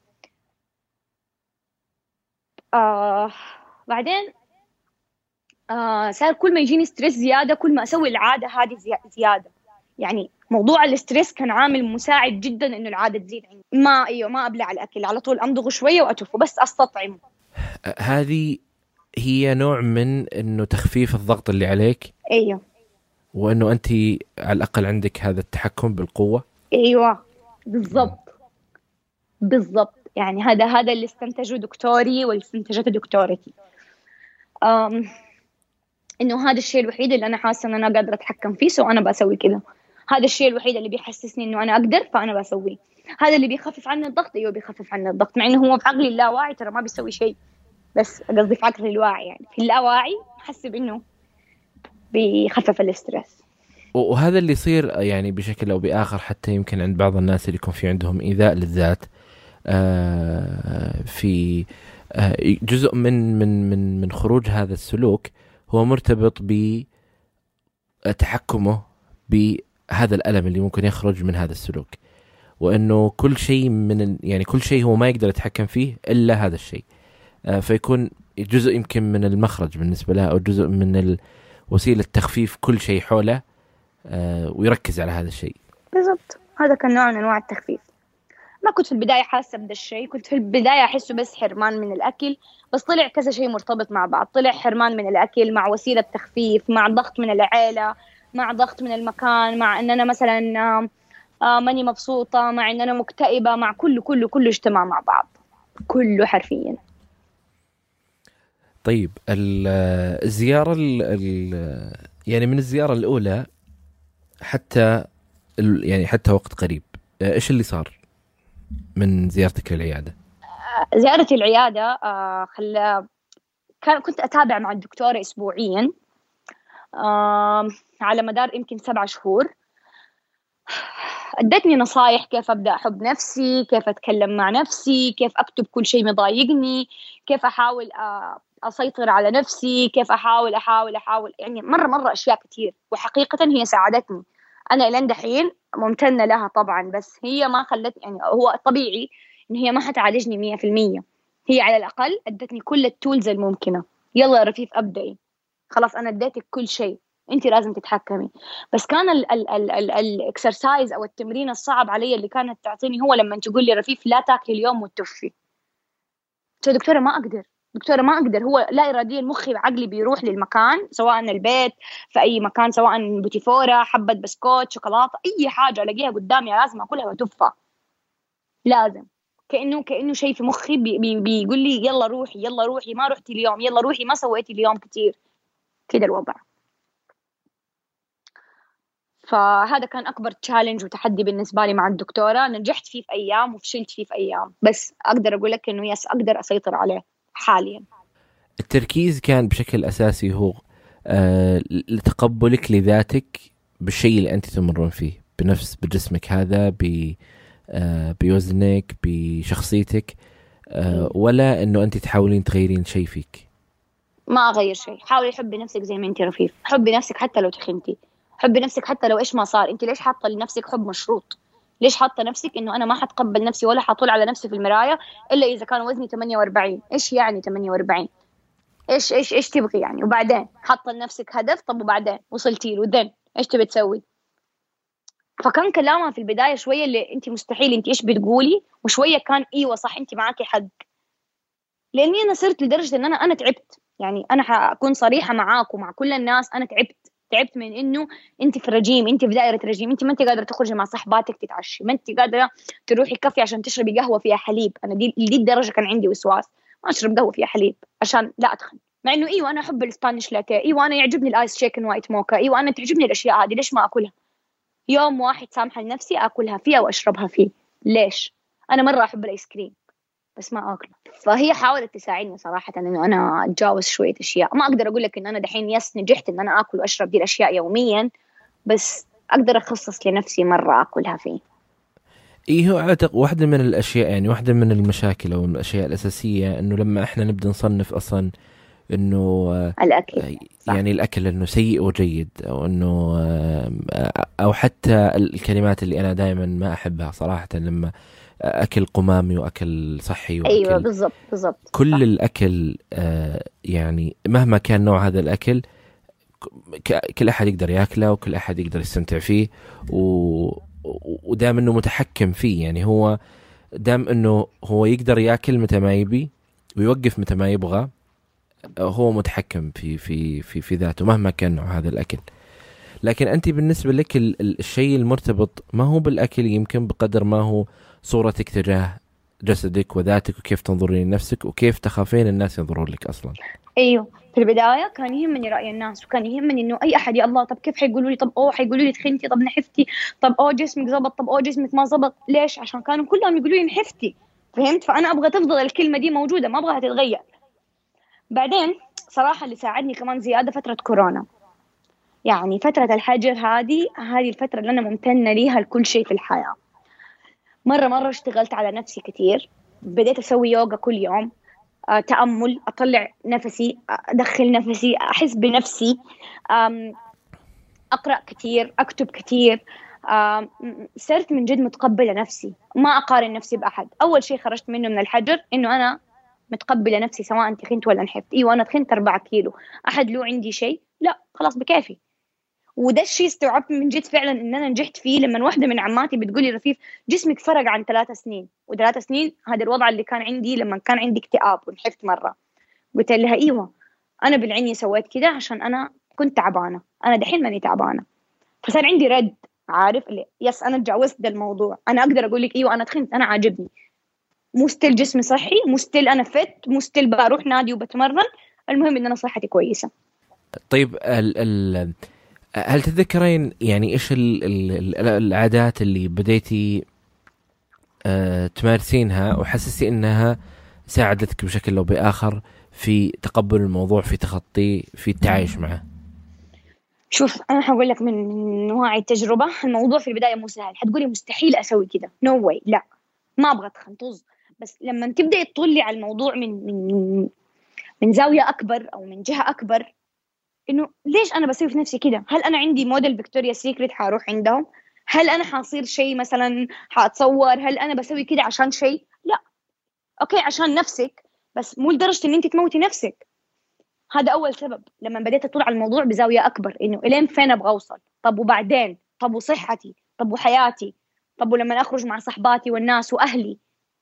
آه بعدين آه صار كل ما يجيني ستريس زيادة كل ما أسوي العادة هذه زيادة. يعني موضوع الستريس كان عامل مساعد جدا إنه العادة تزيد عندي. ما أيوة ما أبلع الأكل، على طول أمضغه شوية وأتفه بس أستطعمه. هذه هي نوع من إنه تخفيف الضغط اللي عليك. أيوة. وإنه أنت على الأقل عندك هذا التحكم بالقوة. أيوة بالضبط بالضبط. يعني هذا هذا اللي استنتجه دكتوري واللي استنتجته دكتورتي. أم إنه هذا الشيء الوحيد اللي أنا حاسة إن أنا قادرة أتحكم فيه، سو أنا بسوي كذا. هذا الشيء الوحيد اللي بيحسسني إنه أنا أقدر، فأنا بسويه. هذا اللي بيخفف عني الضغط، أيوه بيخفف عني الضغط، مع إنه هو في عقلي اللاواعي ترى ما بيسوي شيء، بس قصدي في عقلي الواعي يعني في اللاواعي حسب إنه بيخفف الاسترس. وهذا اللي يصير يعني بشكل أو بآخر، حتى يمكن عند بعض الناس اللي يكون في عندهم إيذاء للذات في جزء من من من من خروج هذا السلوك هو مرتبط بتحكمه بهذا الألم اللي ممكن يخرج من هذا السلوك، وإنه كل شيء من يعني كل شيء هو ما يقدر يتحكم فيه إلا هذا الشيء، فيكون جزء يمكن من المخرج بالنسبة له، أو جزء من وسيلة تخفيف كل شيء حوله، ويركز على هذا الشيء. بالضبط، هذا كان نوع من أنواع التخفيف. ما كنت في البداية حاسة بهذا الشيء، كنت في البداية أحسه بس حرمان من الأكل، بس طلع كذا شيء مرتبط مع بعض. طلع حرمان من الأكل مع وسيلة تخفيف، مع ضغط من العائلة، مع ضغط من المكان، مع أن أنا مثلا ماني مبسوطة، مع أن أنا مكتئبة، مع كله كله كله اجتماع مع بعض، كله حرفيا. طيب الزيارة ال يعني من الزيارة الأولى حتى يعني حتى وقت قريب، إيش اللي صار من زيارتك للعيادة؟ زيارتي العيادة آه خل كان كنت أتابع مع الدكتورة أسبوعيا آه على مدار يمكن سبع شهور. أدتني نصايح كيف أبدأ أحب نفسي، كيف أتكلم مع نفسي، كيف أكتب كل شيء مضايقني، كيف أحاول أسيطر على نفسي، كيف أحاول أحاول أحاول يعني مرة مرة أشياء كتير، وحقيقة هي ساعدتني. أنا إلى دحين ممتنة لها طبعا، بس هي ما خلت يعني هو طبيعي إن هي ما حتعالجني مية في المية. هي على الأقل أدتني كل التولز الممكنة. يلا يا رفيف أبدأي، خلاص أنا اديتك كل شيء، أنت لازم تتحكمي. بس كان الإكسرسايز أو التمرين الصعب علي اللي كانت تعطيني هو لما تقول لي رفيف لا تاكلي اليوم وتتوفي. قلت دكتورة ما أقدر، دكتورة ما أقدر. هو لا إراديا مخي وعقلي بيروح للمكان، سواء البيت في أي مكان، سواء بوتيفورة، حبة بسكوت، شوكولاتة، أي حاجة ألاقيها قدامي لازم أكلها وتوفى، لازم. كأنه كأنه شيء في مخي بي بي بيقول لي يلا روحي يلا روحي، ما رحتي اليوم، يلا روحي ما سويتي اليوم كتير، كده الوضع. فهذا كان أكبر تشالنج وتحدي بالنسبة لي مع الدكتورة. نجحت فيه في أيام وفشلت فيه في أيام، بس أقدر أقول لك إنه يس أقدر أسيطر عليه حاليا. التركيز كان بشكل أساسي هو آه لتقبلك لذاتك بالشيء اللي أنت تمرون فيه، بنفس بجسمك هذا، ب آه بوزنك، بشخصيتك، آه ولا إنه أنت تحاولين تغيرين شيء فيك؟ ما أغير شيء. حاولي حبي نفسك زي ما أنت رفيف، حبي نفسك حتى لو تخنتي، حبي نفسك حتى لو إيش ما صار. أنت ليش حاطة لنفسك حب مشروط؟ ليش حاطة نفسك إنه أنا ما حتقبل نفسي ولا حطول على نفسي في المراية إلا إذا كان وزني ثمانية وأربعين؟ إيش يعني ثمانية وأربعين؟ إيش إيش إيش تبغي يعني؟ وبعدين حاطة لنفسك هدف، طب وبعدين وصلتي له ذن إيش تبي تسوي؟ فكان كلامها في البداية شوية اللي أنت مستحيل، أنت إيش بتقولي، وشوية كان إيوة صح أنت معاكي حق. لأني أنا صرت لدرجة إن أنا أنا تعبت، يعني أنا حأكون صريحة معاك ومع كل الناس، أنا تعبت تعبت من إنه أنت في رجيم، أنت في دائرة رجيم، أنت ما أنت قادرة تخرجي مع صحباتك تتعشي، ما أنت قادرة تروحي كافي عشان تشربي قهوة فيها حليب. أنا دي دي الدرجة كان عندي وسواس، ما أشرب قهوة فيها حليب عشان لا أتخن، مع إنه إيوة أنا أحب الإسبانيش لاتيه، إيوة أنا يعجبني الآيس شيكن وايت موكا، إيوة أنا تعجبني الأشياء هذه، ليش ما أكلها؟ يوم واحد سامحة لنفسي أكلها فيها وأشربها فيه. ليش؟ أنا مرة أحب الآيس كريم، بس ما اكله. فهي حاولت تساعدني صراحه انه انا اتجاوز شويه اشياء. ما اقدر اقول لك ان انا دحين يس نجحت ان انا اكل واشرب دي الاشياء يوميا، بس اقدر اخصص لنفسي مره اكلها فيه. إيه هو أعتقد واحدة من الأشياء، يعني واحدة من المشاكل أو الأشياء الأساسية إنه لما إحنا نبدأ نصنف أصلا إنه الاكل صح. يعني الأكل إنه سيء وجيد، أو إنه أو حتى الكلمات اللي أنا دائما ما أحبها صراحة، لما أكل قمامي وأكل صحي وأكل ايوه بالضبط بالضبط كل صح. الأكل يعني مهما كان نوع هذا الأكل كل أحد يقدر يأكله وكل أحد يقدر يستمتع فيه، و ودام انه متحكم فيه، يعني هو دام انه هو يقدر ياكل متى ما يبي ويوقف متى ما يبغى، هو متحكم في في في في ذاته مهما كان نوع هذا الاكل. لكن انت بالنسبه لك الشيء المرتبط ما هو بالاكل يمكن بقدر ما هو صورتك تجاه جسدك وذاتك، وكيف تنظرين لنفسك وكيف تخافين الناس ينظرون لك اصلا. ايوه في البدايه كان يهمني راي الناس، وكان يهمني انه اي احد يا الله طب كيف حيقولوا لي، طب اوه حيقولوا لي تخنتي، طب نحفتي، طب اوه جسمك زبط، طب اوه جسمك ما زبط. ليش؟ عشان كانوا كلهم يقولوا لي نحفتي، فهمت؟ فانا ابغى تفضل الكلمه دي موجوده، ما ابغاها تتغير. بعدين صراحه اللي ساعدني كمان زياده فتره كورونا، يعني فتره الحجر هذه هذه الفتره اللي انا ممتنه ليها لكل شيء في الحياه. مره مره اشتغلت على نفسي كثير، بديت اسوي يوغا كل يوم، تأمل، أطلع نفسي، أدخل نفسي، أحس بنفسي، أقرأ كتير، أكتب كتير. صرت من جد متقبلة نفسي، ما أقارن نفسي بأحد. أول شيء خرجت منه من الحجر إنه أنا متقبلة نفسي سواء تخنت ولا نحفت. إيوه أنا تخنت أربعة كيلو، أحد له عندي شيء؟ لا خلاص بكافي. وده الشيء استوعبت من جد فعلا ان انا نجحت فيه لما واحده من عماتي بتقولي رفيف جسمك فرق عن ثلاث سنين، وثلاث سنين هذا الوضع اللي كان عندي لما كان عندي اكتئاب ونحفت مره. قلت لها ايوه انا بالعني سويت كده عشان انا كنت تعبانه، انا دحين ماني تعبانه. فصار عندي رد، عارف اللي يس انا تجاوزت ده الموضوع، انا اقدر اقول لك ايوه انا تخنت، انا عاجبني، مو ستيل جسمي صحي، مو ستيل انا فت، مو ستيل بروح نادي وبتمرن، المهم ان انا صحتي كويسه. طيب ال ال هل تتذكرين يعني إيش ال ال العادات اللي بديتي أه تمارسينها وحسستي إنها ساعدتك بشكل أو بآخر في تقبل الموضوع، في تخطيه، في التعايش معه؟ شوف أنا حقول لك من نوع التجربة، الموضوع في البداية مو سهل، حتقولي مستحيل أسوي كده، no way، لا ما أبغى أتخن طز. بس لما تبدأ تطلي على الموضوع من من من زاوية أكبر أو من جهة أكبر، إنه ليش أنا بسوي في نفسي كده؟ هل أنا عندي موديل فيكتوريا سيكريت حاروح عندهم؟ هل أنا حاصير شيء مثلا حاتصور؟ هل أنا بسوي كده عشان شيء؟ لا أوكي عشان نفسك، بس مو لدرجة إن أنت تموتي نفسك. هذا أول سبب لما بديت أطلع على الموضوع بزاوية أكبر، إنه إلين فين أبغى أوصل، طب وبعدين، طب وصحتي، طب وحياتي، طب ولما أخرج مع صحباتي والناس وأهلي.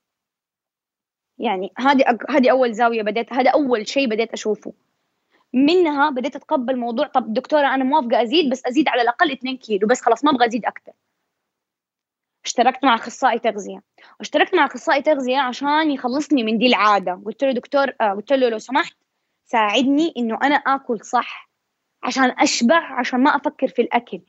يعني هذه هذه أول زاوية بديت، هذا أول شيء بديت أشوفه. منها بديت أتقبل موضوع طب دكتورة أنا موافقة أزيد، بس أزيد على الأقل اثنين كيلو بس، خلاص ما أبغى أزيد أكتر. اشتركت مع أخصائي تغذية، واشتركت مع أخصائي تغذية عشان يخلصني من دي العادة. قلت له دكتور آه قلت له لو سمحت ساعدني إنه أنا آكل صح عشان أشبع، عشان ما أفكر في الأكل.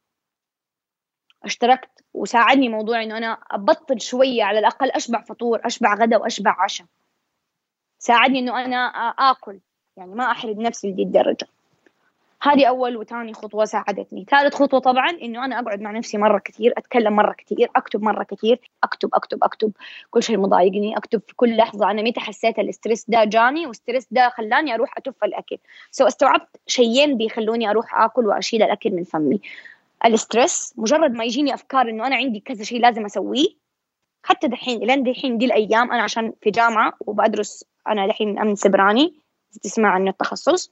اشتركت وساعدني موضوع إنه أنا أبطل شوية، على الأقل أشبع فطور، أشبع غدا وأشبع عشاء. ساعدني إنه أنا آكل، يعني ما أحرد نفسي لدي الدرجة. هذه أول وثاني خطوة ساعدتني. ثالث خطوة طبعا إنه أنا أقعد مع نفسي مرة كثير، أتكلم مرة كثير، أكتب مرة كثير، أكتب أكتب أكتب كل شيء مضايقني، أكتب في كل لحظة أنا متى حسيت الاسترس ده جاني، واسترس ده خلاني أروح أتف الأكل. سو استوعبت شيئين بيخلوني أروح أكل وأشيل الأكل من فمي. الاسترس، مجرد ما يجيني أفكار إنه أنا عندي كذا شيء لازم أسويه، حتى دحين لين دحين دي الأيام أنا عشان في جامعة وبدرس، أنا دحين من أمن سبراني تسمع عن التخصص.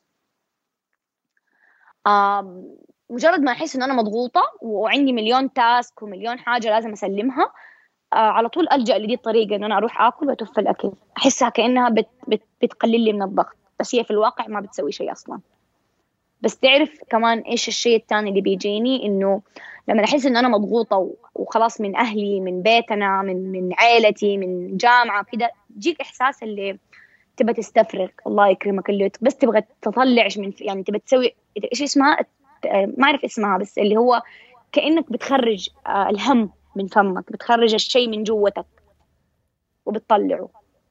آم مجرد ما أحس إن أنا مضغوطة وعندي مليون تاسك ومليون حاجة لازم أسلمها، آه على طول ألجأ لدي الطريقة إن أنا أروح أكل وأتف الأكل. أحسها كأنها بت بت بتقلل لي من الضغط، بس هي في الواقع ما بتسوي شيء أصلا. بس تعرف كمان إيش الشيء الثاني اللي بيجيني؟ إنه لما أحس إن أنا مضغوطة وخلاص من أهلي، من بيتنا، من من عائلتي، من جامعة كده، جيك إحساس اللي تبى تستفرغ، الله يكرمك، اللي بس تبغى تطلع من يعني تبى تسوي إيش اسمها، ما أعرف اسمها، بس اللي هو كأنك بتخرج الهم من فمك، بتخرج الشيء من جوتك وبتطلعه.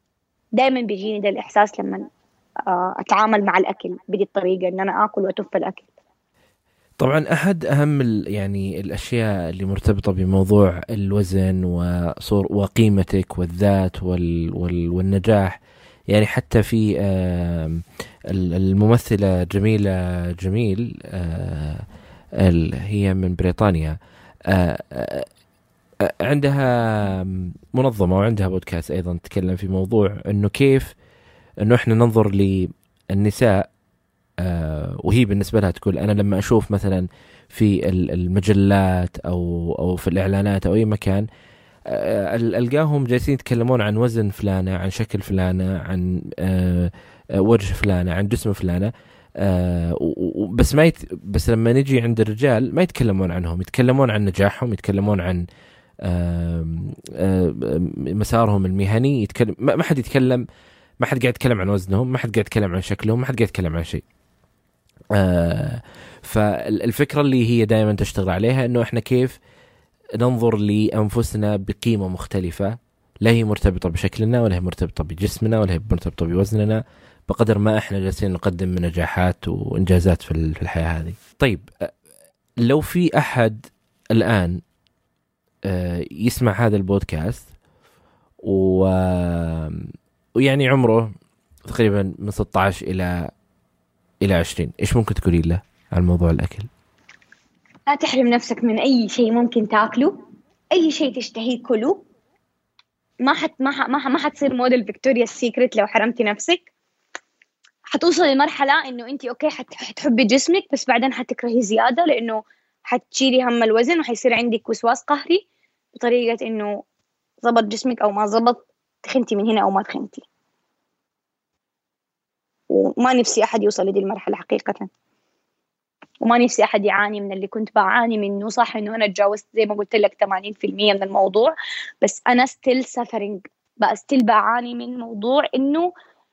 دائما بيجيني ده الإحساس لما أتعامل مع الأكل بدي الطريقة إن أنا آكل وأتف الأكل. طبعا أحد أهم يعني الأشياء اللي مرتبطة بموضوع الوزن وصور وقيمتك والذات وال وال والنجاح، يعني حتى في الممثلة جميلة جميل هي من بريطانيا، عندها منظمة وعندها بودكاست أيضا تتكلم في موضوع إنه كيف إنه إحنا ننظر للنساء، وهي بالنسبة لها تقول أنا لما أشوف مثلا في المجلات أو أو في الإعلانات أو أي مكان ألقاهم جالسين يتكلمون عن وزن فلانة، عن شكل فلانة، عن وجه فلانة، عن جسم فلانة، بس ما يت... بس لما نجي عند الرجال ما يتكلمون عنهم، يتكلمون عن نجاحهم، يتكلمون عن مسارهم المهني، يتكلم ما حد يتكلم، ما حد قاعد يتكلم عن وزنهم، ما حد قاعد يتكلم عن شكلهم، ما حد قاعد يتكلم عن شيء. فالفكرة اللي هي دائما تشتغل عليها إنه إحنا كيف ننظر لأنفسنا بقيمة مختلفة، لا هي مرتبطة بشكلنا ولا هي مرتبطة بجسمنا ولا هي مرتبطة بوزننا، بقدر ما إحنا جالسين نقدم من نجاحات وإنجازات في الحياة هذه. طيب لو في أحد الآن يسمع هذا البودكاست و... ويعني عمره تقريبا من ستة عشر إلى إلى عشرين، إيش ممكن تقولي له عن موضوع الأكل؟ لا تحرم نفسك من أي شيء ممكن تأكله، أي شيء تشتهيه كله. ما حت ما ح... ما, ح... ما حتصير موديل فيكتوريا سيكريت لو حرمتي نفسك. حتوصل لمرحلة إنه أنتي أوكي حت... حتحبي جسمك، بس بعدين حتكرهي زيادة لأنه حتشيلي هم الوزن وحيصير عندك وسواس قهري بطريقة إنه زبط جسمك أو ما زبط، تخنتي من هنا أو ما تخنتي. وما نفسي أحد يوصل لدي المرحلة حقيقة، وما نفسي أحد يعاني من اللي كنت بعاني منه. صح إنه أنا تجاوزت زي ما قلت لك ثمانين بالمئة من الموضوع، بس أنا still suffering، بقى still بعاني من موضوع إنه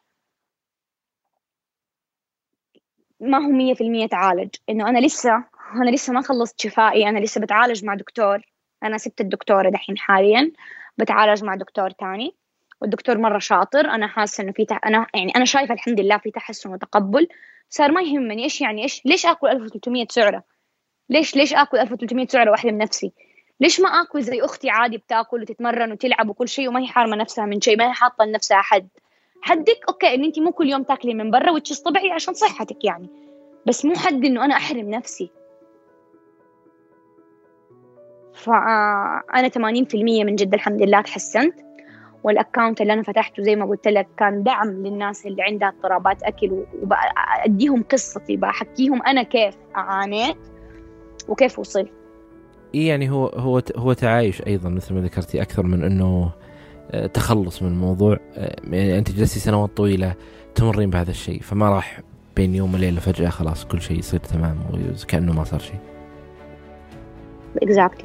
ما هو مية بالمية تعالج. إنه أنا لسه أنا لسه ما خلصت شفائي، أنا لسه بتعالج مع دكتور. أنا سبت الدكتورة دحين حاليا بتعالج مع دكتور تاني، والدكتور مرة شاطر. أنا حاسة إنه في تح... أنا يعني أنا شايفة الحمد لله في تحسن وتقبل. صار ما يهمني إيش يعني إيش ليش آكل ألف وثلاثمية سعرة، ليش ليش آكل ألف وثلاثمية سعرة وأحرم نفسي؟ ليش ما آكل زي أختي عادي بتاكل وتتمرن وتلعب وكل شيء وما هي حارمة نفسها من شيء، ما هي حاطة لنفسها حد. حدك أوكي إن أنتي مو كل يوم تاكلي من برا وتشيز طبيعي عشان صحتك يعني، بس مو حد إنه أنا أحرم نفسي. فأنا ثمانين بالمئة من جد الحمد لله تحسنت. والأكاونت اللي أنا فتحته زي ما قلت لك كان دعم للناس اللي عندها اضطرابات أكل، وبأديهم قصتي، بحكيهم أنا كيف عانيت وكيف وصلت. يعني هو هو هو تعايش أيضا مثل ما ذكرتي، أكثر من إنه تخلص من الموضوع. يعني أنت جلستي سنوات طويلة تمرين بهذا الشيء، فما راح بين يوم وليلة فجأة خلاص كل شيء يصير تمام وكأنه ما صار شيء. exactly.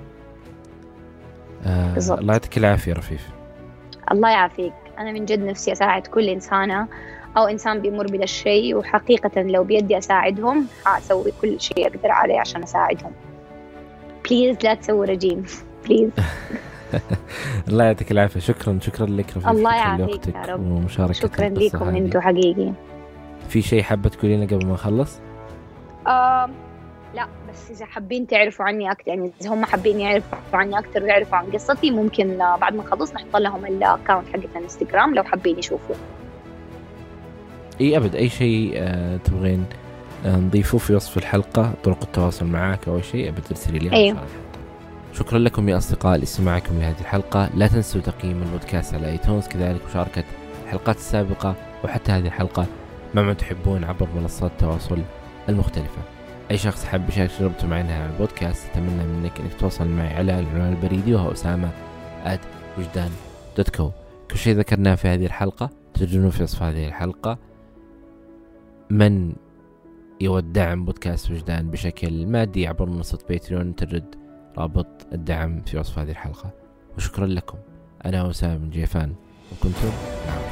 آه الله يعطيك العافية رفيف. الله يعافيك. أنا من جد نفسي أساعد كل إنسانة أو إنسان بيمر بهذا الشيء، وحقيقة لو بيدي أساعدهم حأسوي كل شيء أقدر عليه عشان أساعدهم. بليز لا تسوي رجيم بليز. الله يعطيك العافية. شكرا شكرا لك رفيف. الله يعافيك يا رب. ومشاركة. شكرا لكم أنتوا حقيقي. في شيء حابة تقولينه قبل ما نخلص؟ آه لا، بس إذا حابين تعرفوا عني أكتر، يعني إذا هم حابين يعرفوا عني أكتر ويعرفوا عن قصتي، ممكن بعد ما نخلص نحط لهم الأكاونت حقتنا الانستغرام لو حابين يشوفوا. إيه أبد أي شيء آه تبغين آه نضيفه في وصف الحلقة، طرق التواصل معك أو شيء أبد ترسلي لي. أيوه. شكرا لكم يا أصدقاء لاستماعكم لهذه الحلقة. لا تنسوا تقييم البودكاست على ايتونز، كذلك مشاركة الحلقات السابقة وحتى هذه الحلقة مع من تحبون عبر منصات التواصل المختلفة. أي شخص حاب يشارك تجربته معنا على البودكاست أتمنى منك أنك تتواصل معي على العنوان البريدي وهو أسامة آت وجدان دوت كو. كل شيء ذكرناه في هذه الحلقة تجدونه في وصف هذه الحلقة. من يود دعم بودكاست وجدان بشكل مادي عبر منصة باتريون تجد رابط الدعم في وصف هذه الحلقة. وشكرا لكم. أنا أسامة من جيفان وكنتم معكم.